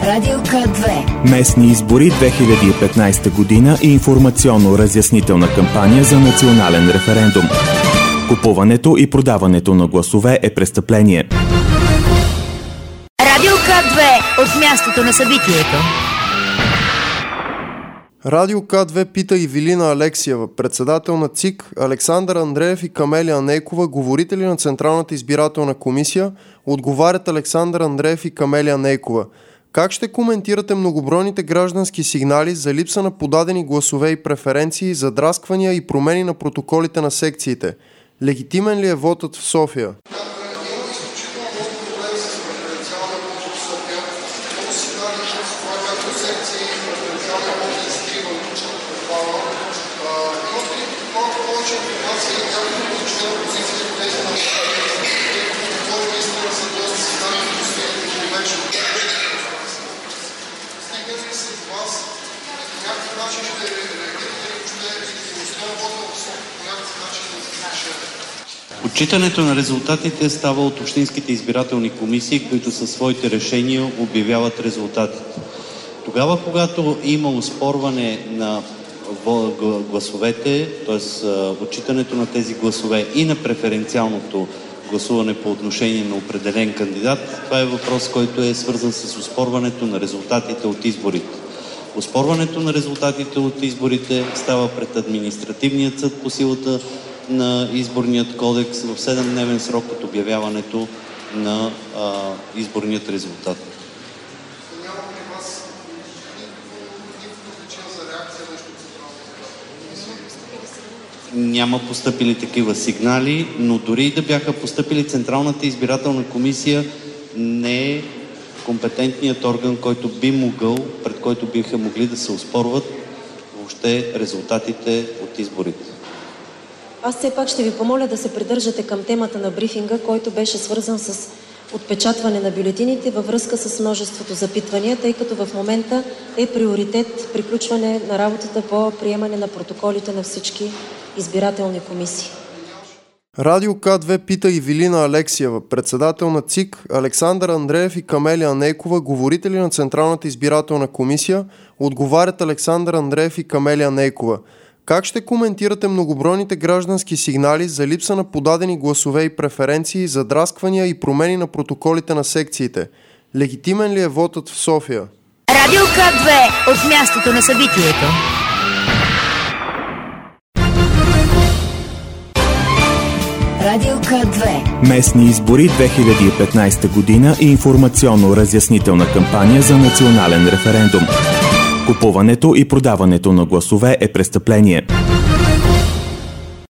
Радио К2. Местни избори 2015 година и информационно-разяснителна кампания за национален референдум. Купуването и продаването на гласове е престъпление. Радио К2 от мястото на събитието. Радио К2 пита Ивилина Алексиева, председател на ЦИК, Александър Андреев и Камелия Нейкова, говорители на Централната избирателна комисия. Отговарят Александър Андреев и Камелия Нейкова. Как ще коментирате многобройните граждански сигнали за липса на подадени гласове и преференции, задрасквания и промени на протоколите на секциите? Легитимен ли е вотът в София? Отчитането на резултатите става от общинските избирателни комисии, които със своите решения обявяват резултатите. Тогава, когато има оспорване на гласовете, т.е. отчитането на тези гласове и на преференциалното гласуване по отношение на определен кандидат, това е въпрос, който е свързан с оспорването на резултатите от изборите. Оспорването на резултатите от изборите става пред административният съд по силата на изборният кодекс в 7-дневен срок от обявяването на изборният резултат. Няма постъпили такива сигнали, но дори и да бяха постъпили, Централната избирателна комисия не е компетентният орган, който би могъл, пред който биха могли да се оспорват въобще резултатите от изборите. Аз все пак ще ви помоля да се придържате към темата на брифинга, който беше свързан с отпечатване на бюлетините във връзка с множеството запитвания, тъй като в момента е приоритет приключване на работата по приемане на протоколите на всички избирателни комисии. Радио К2 пита Ивилина Алексиева, председател на ЦИК, Александър Андреев и Камелия Нейкова, говорители на Централната избирателна комисия. Отговарят Александър Андреев и Камелия Нейкова. Как ще коментирате многобройните граждански сигнали за липса на подадени гласове и преференции, задрасквания и промени на протоколите на секциите? Легитимен ли е вотът в София? Радио К2 от мястото на събитието. Радио К2. Местни избори 2015 година и информационно-разяснителна кампания за национален референдум. Купуването и продаването на гласове е престъпление.